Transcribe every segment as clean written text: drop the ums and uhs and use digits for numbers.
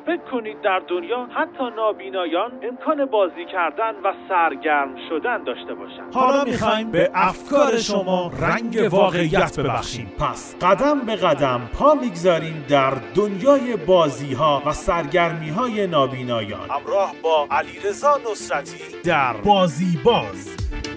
فکر کنید در دنیا حتی نابینایان امکان بازی کردن و سرگرم شدن داشته باشند. حالا میخوایم به افکار شما رنگ واقعیت ببخشیم. پس قدم به قدم پا میگذاریم در دنیای بازی‌ها و سرگرمی‌های نابینایان، همراه با علیرضا نصرتی در بازی باز.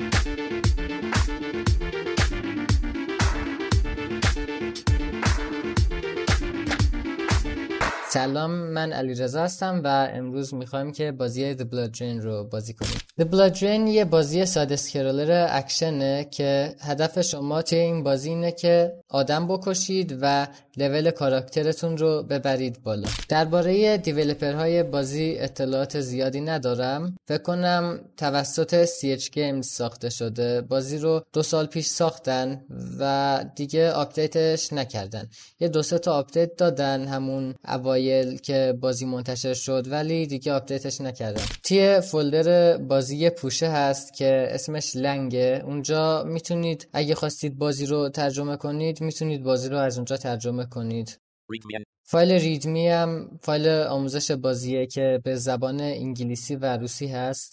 سلام، من علیرضا هستم و امروز میخوایم که بازی The Blood Drain رو بازی کنیم. The Blood Drain یه بازی ساده اسکرولر اکشنه که هدف شما توی این بازی اینه که آدم بکشید و لول کاراکترتون رو ببرید بالا. درباره دیولپرهای بازی اطلاعات زیادی ندارم. فکر کنم توسط CH Games ساخته شده. بازی رو 2 سال پیش ساختن و دیگه آپدیتش نکردن. یه 2-3 تا آپدیت دادن همون اوایل که بازی منتشر شد، ولی دیگه آپدیتش نکردن. توی فولدر بازی یه پوشه هست که اسمش لنگه. اونجا میتونید اگه خواستید بازی رو ترجمه کنید میتونید بازی رو از اونجا ترجمه کنید. فایل ریدمی هم فایل آموزش بازیه که به زبان انگلیسی و روسی هست.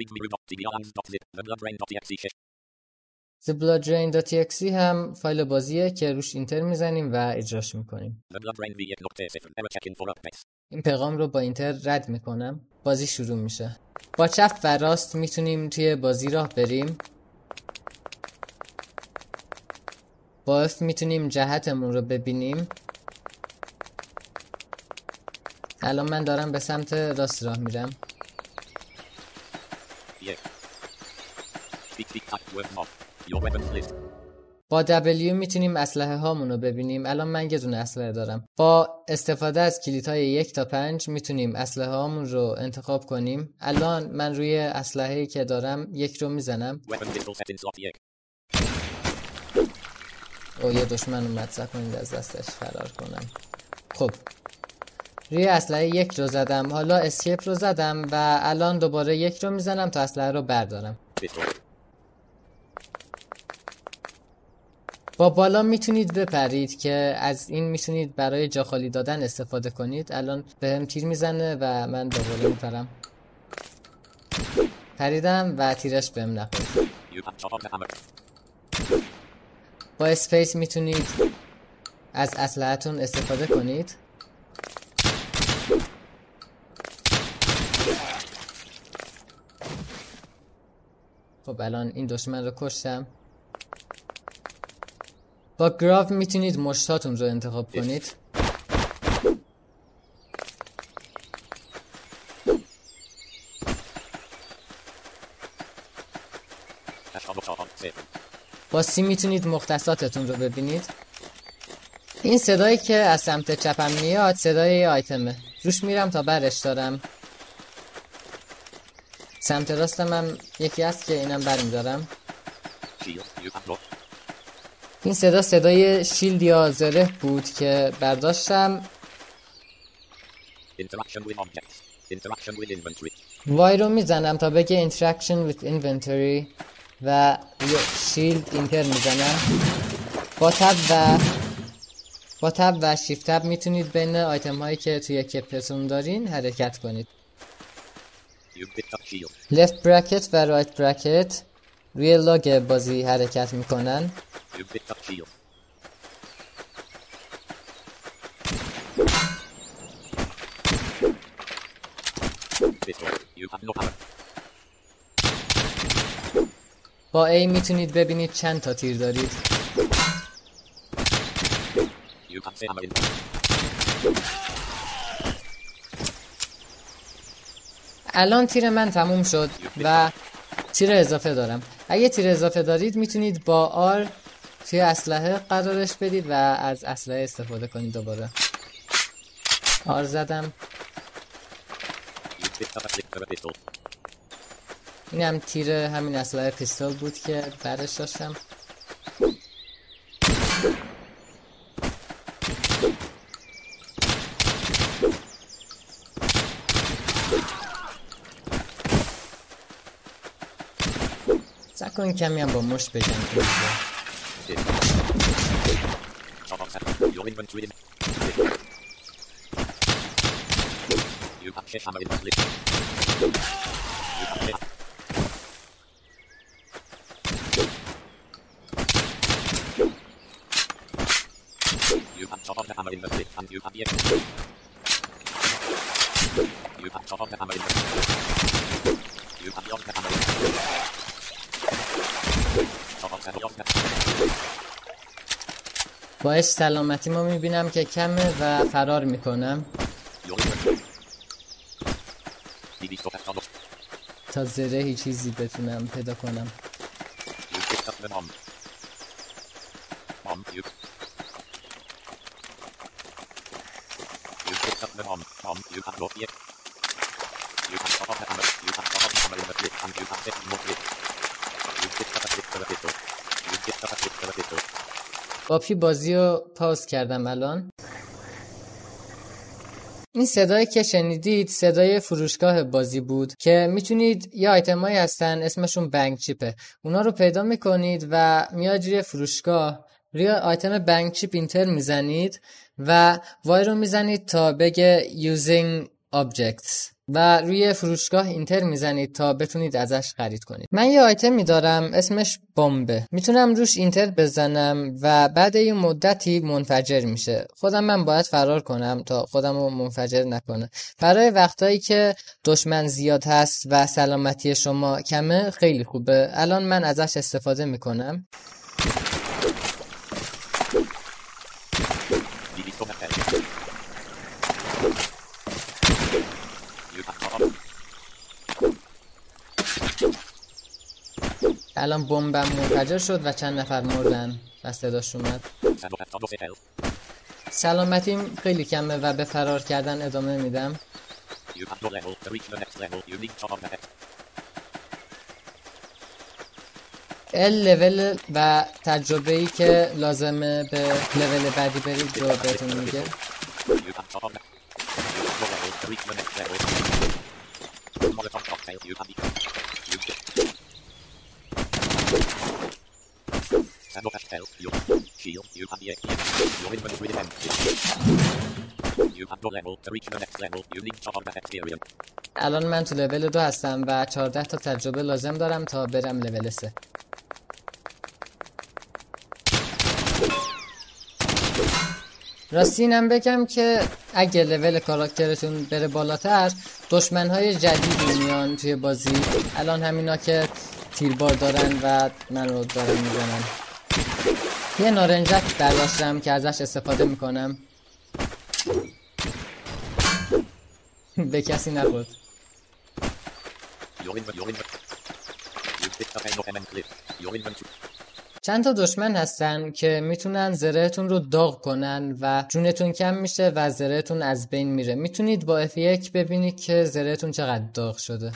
TheBloodDrain.exe هم فایل بازیه که روش اینتر میزنیم و اجراش میکنیم. این پیغام رو با اینتر رد میکنم. بازی شروع میشه. با چپ و راست میتونیم توی بازی راه بریم. با F میتونیم جهتمون رو ببینیم. الان من دارم به سمت راست راه میرم. با W میتونیم اسلحه هامون رو ببینیم. الان من یه دونه اسلحه دارم. با استفاده از کلیدهای 1 تا 5 میتونیم اسلحه هامون رو انتخاب کنیم. الان من روی اسلحه‌ای که دارم 1 رو میزنم. یه دشمن اومد، صبر کنید از دستش فرار کنم. خب روی اسلحه 1 رو زدم، حالا اسکیپ رو زدم و الان دوباره 1 رو میزنم تا اسلحه رو بردارم. با بالا میتونید بپرید که از این میتونید برای جا خالی دادن استفاده کنید. الان بهم تیر میزنه و من دوباره میپرم. پریدم و تیرش بهم نخورد. با اسپیس میتونید از اسلحه‌تون استفاده کنید. خب الان این دشمن رو کشتم. با گراف میتونید مشتاتون رو انتخاب کنید. با سی میتونید مختصاتتون رو ببینید. این صدایی که از سمت چپم میاد صدای آیتمه. روش میرم تا برش دارم. سمت راستم هم یکی هست که اینم برمیدارم. این صدای شیلد یا زره بود که برداشتم. وای رو میزنم تا بگه interaction with inventory و شیلد اینتر میزنم. با تب و شیفت تب میتونید بین آیتم هایی که توی کپتون دارین حرکت کنید. left bracket و right bracket روی لاگ بازی حرکت میکنن. با A میتونید ببینید چند تا تیر دارید. الان تیر من تموم شد و تیر اضافه دارم. اگه تیر اضافه دارید میتونید با R توی اسلحه قرارش بدید و از اسلحه استفاده کنید. دوباره R زدم. این هم تیر همین اسلحه پیستول بود که برش داشتم. سعی کمی هم با مشت بجنگید. You have set hammer in the slit. You have set. You have shot off the hammer in the slit and you have yet. You have shot off the hammer in the slit. You have lost the hammer in the slit. Shot off the hammer. باعث سلامتی ما میبینم که کمه و فرار میکنم تا زرهی چیزی بتونم پیدا کنم. باپی بازی رو پاوز کردم الان. این صدایی که شنیدید صدای فروشگاه بازی بود که میتونید یه آیتمایی هستن اسمشون بنگ چیپه، اونا رو پیدا میکنید و میاد روی فروشگاه روی آیتم بنگ چیپ اینتر میزنید و وای رو میزنید تا بگه using objects و روی فروشگاه اینتر میزنید تا بتونید ازش خرید کنید. من یه آیتمی دارم اسمش بمبه، میتونم روش اینتر بزنم و بعد یه مدتی منفجر میشه. من باید فرار کنم تا خودم رو منفجر نکنه. برای وقتایی که دشمن زیاد هست و سلامتی شما کمه خیلی خوبه. الان من ازش استفاده میکنم. الان بمبم منفجر شد و چند نفر مردن و صداش اومد. سلامتیم خیلی کمه و به فرار کردن ادامه میدم. لول و تجربه‌ای که لازمه به لول بعدی برید رو بهتون میگه. الان من تو لول 2 هستم و 14 تا تجربه لازم دارم تا برم لول 3. راستی اینم بگم که اگه لول کاراکترتون بره بالاتر دشمن‌های جدیدی میان توی بازی. الان همینا که تیربار دارن و من رو دارن میزنن. یه نارنجک برداشتم که ازش استفاده میکنم. به کسی نخورد. چند تا دشمن هستن که میتونن زرهتون رو داغ کنن و جونتون کم میشه و زرهتون از بین میره. میتونید با F1 ببینید که زرهتون چقدر داغ شده.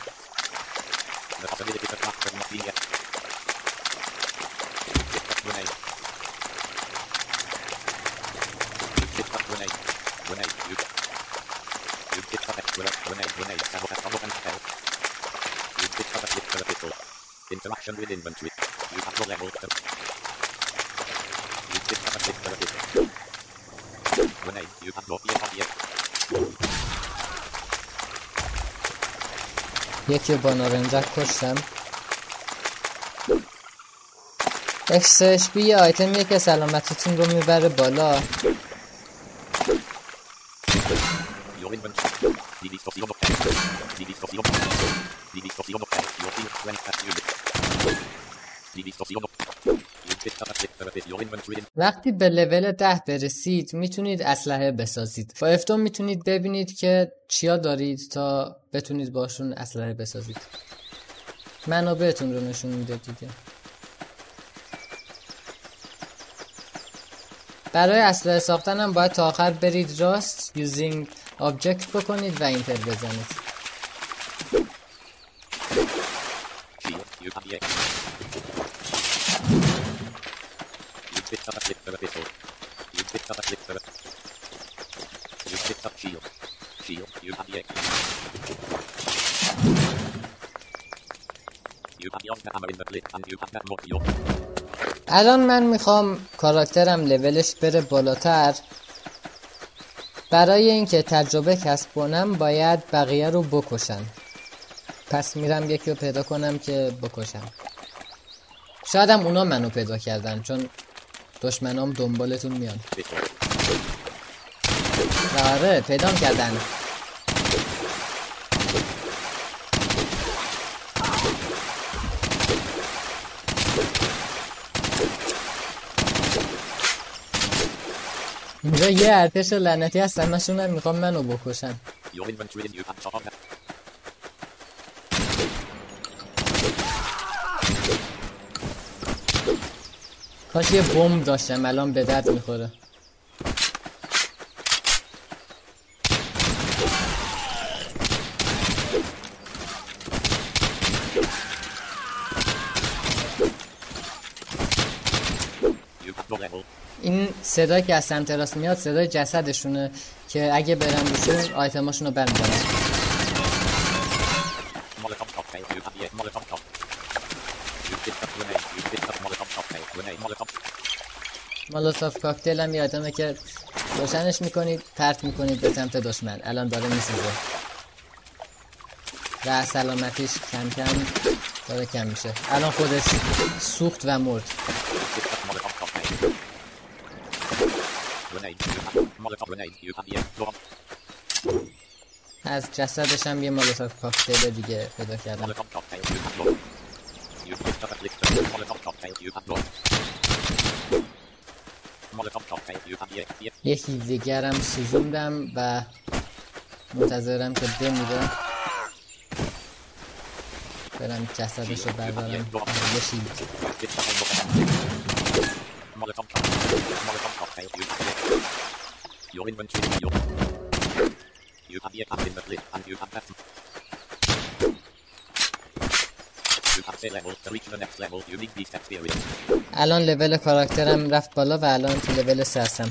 Interaction with inventory. You have no level. You pick up a stick for a pistol. Grenade. You have no yet. یکی با نارنجک کشتم. XHB یه آیتمیه که سلامتیتون رو میبره بالا. وقتی به لول 10 برسید میتونید اسلحه بسازید. با F2 میتونید ببینید که چیا دارید تا بتونید باشون اسلحه بسازید. منابعتون رو نشون میده دیگه. برای اسلحه ساختن هم باید تا آخر برید راست using object بکنید و اینتر بزنید. الان من میخوام کاراکترم لولش بره بالاتر. برای اینکه تجربه کسب کنم باید بقیه رو بکشم. پس میرم یکی رو پیدا کنم که بکشم. شاید هم اونا منو پیدا کردن چون دشمنام دنبالتون میان. آره پیدام کردن. اینجا یه ارتش لعنتی هستن همشون میخوام منو بکشن. کاش یه بمب داشتم الان به درد میخوره. این صدا که از سمت راست میاد صدای جسدشونه که اگه برم روشون آیتماشونو برمیدارم. مولوتوف کاکتیل هم یادمه که روشنش میکنید پرت میکنید به سمت دشمن. الان داره میسوزه و سلامتیش کم کم داره کم میشه. الان خودش سوخت و مرد. از جسدش هم یه مولوتوف کاکتیل دیگه پیدا کردم. یکی دیگرم سوزوندم و منتظرم که بمیره برم جسدش رو بردارم. یه شیلد. الان لول کاراکترم رفت بالا و الان تو لول 3 هستم.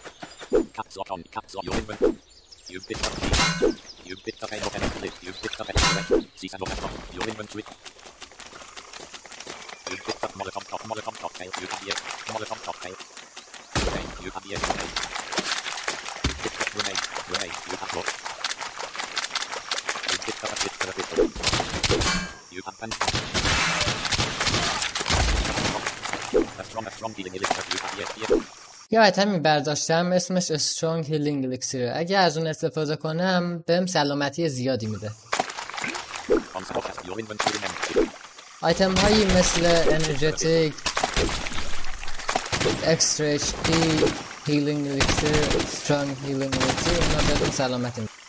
یا آیتمی برداشتم اسمش Strong Healing Elixir. اگه از اون استفاده کنم بهم سلامتی زیادی میده. آیتم هایی مثل Energetic, Extra HP, Healing Elixir, Strong Healing Elixir اونا بهتون سلامتی میده.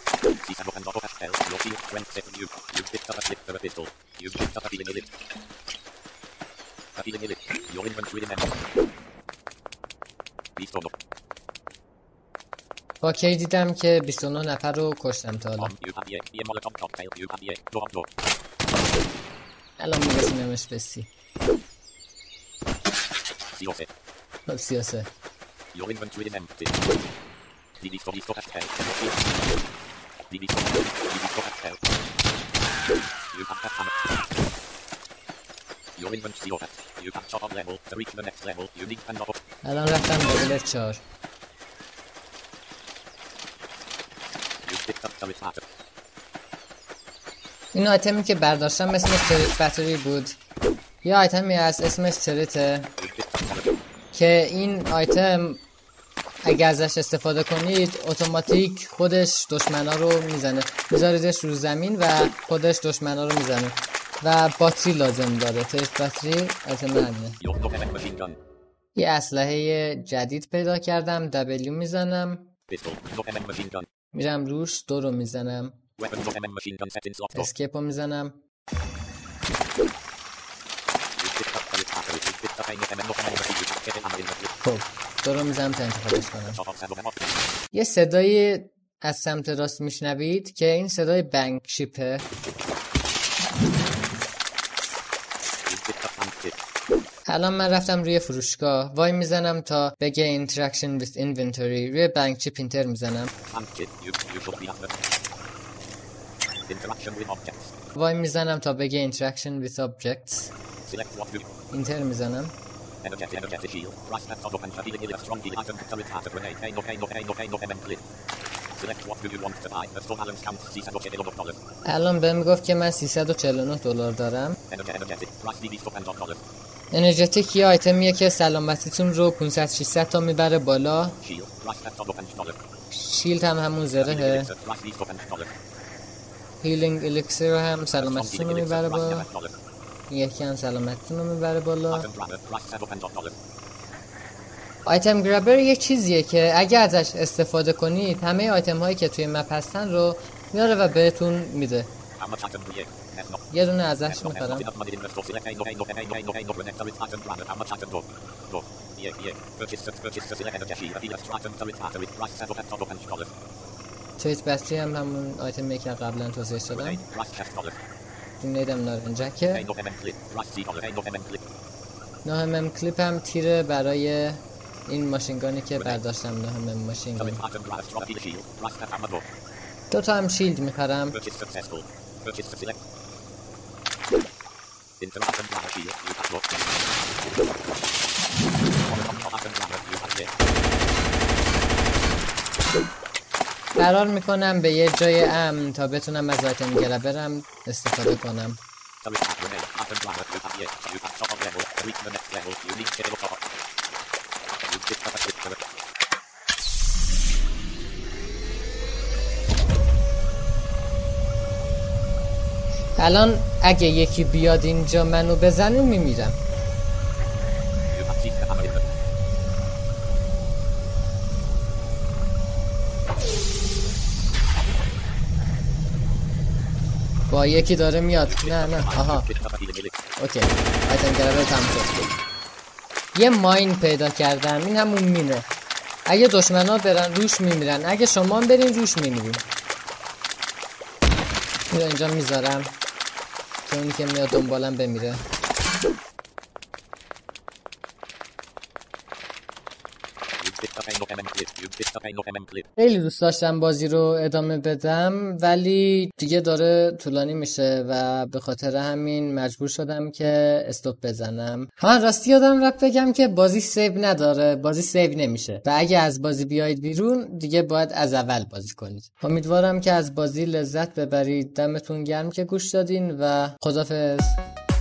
با کی دیدم که 29 نفر رو کشتم تا حالا. الان میرسیمش به 30. خب 33. الان رفتم به لول 4. این آیتمی که برداشتم اسمش تریت باتری بود. یه آیتمی هست اسمش تریته که این آیتم اگه ازش استفاده کنید اتوماتیک خودش دشمنا رو میزنه. میذاریدش رو زمین و خودش دشمنا رو میزنه و باتری لازم داره. تریت باتری آیتم همینه. یه اسلحه جدید پیدا کردم. W میزنم میرم روش 2 رو میزنم. اسکیپ رو میزنم. خب 2 رو میزنم تا انتخابش کنم. یه صدایی از سمت راست میشنوید که این صدای بانک شیپه. الان من رفتم روی فروشگاه وای میزنم تا بگه interaction with inventory. روی بانک چیپ اینتر میزنم. وای میزنم تا بگه interaction with objects. اینتر میزنم. Select what do you want to buy. The store balance counts $349. الان بهم گفت که من $349 دارم. Energetic. Price DD stop and $. انرژتیک یه آیتمیه که سلامتیتون رو 500-600 تا میبره بالا. Shield. Price at $. شیلد هم همون زرهه. Price D stop and $. هیلینگ الیکسیر هم سلامتیتون رو میبره بالا. یکی هم سلامتیتون رو میبره بالا. Item grabber. Price at $. آیتم گرابر یه چیزیه که اگه ازش استفاده کنید همه آیتم هایی که توی مپ هستن رو میاره و بهتون میده. How much item do you? Yes, no. یه دونه ازش Not میخرم. enough money in the store. Select item grabber. How much item do? Go. Purchase select energy shield. Dealer's item to it. Price at $. تریت بطری هم همون آیتمیه که قبلا توضیح دادم. Price $. نیدم نارنجکه. No MM clip. Price $. No MM clip. 9mm کلیپ هم تیره برای این ماشینگانی که برداشتم. 9mm ماشینگان. Item grabber. Drop the shield. Price at $. دوتا هم شیلد میخرم. Purchase successful. Purchase to select. Into item grabber shield. You have got. Item grabber. You have it. قرار میکنم به یه جای امن تا بتونم از آیتم گرابرم استفاده کنم. So it's at remain. Item grabber. You have it. You have top of level. To reach the next level. You need to go top. You pick up a clip to it. الان اگه یکی بیاد اینجا منو بزنه میمیرم. You have seen the hammer in the. با یکی داره میاد. نه آها اوکی. آیتم گرابر تموم شد. یه ماین پیدا کردم. این همون مینه. اگه دشمنا برن روش میمیرن. اگه شما برین روش میمیرین. اینو اینجا میذارم که اونی که میاد دنبالم بمیره. خیلی دوست داشتم بازی رو ادامه بدم ولی دیگه داره طولانی میشه و به خاطر همین مجبور شدم که استاپ بزنم. راستی یادم رفت بگم که بازی سیو نداره. بازی سیو نمیشه و اگه از بازی بیاید بیرون دیگه باید از اول بازی کنید. امیدوارم که از بازی لذت ببرید. دمتون گرم که گوش دادین و خدافظ.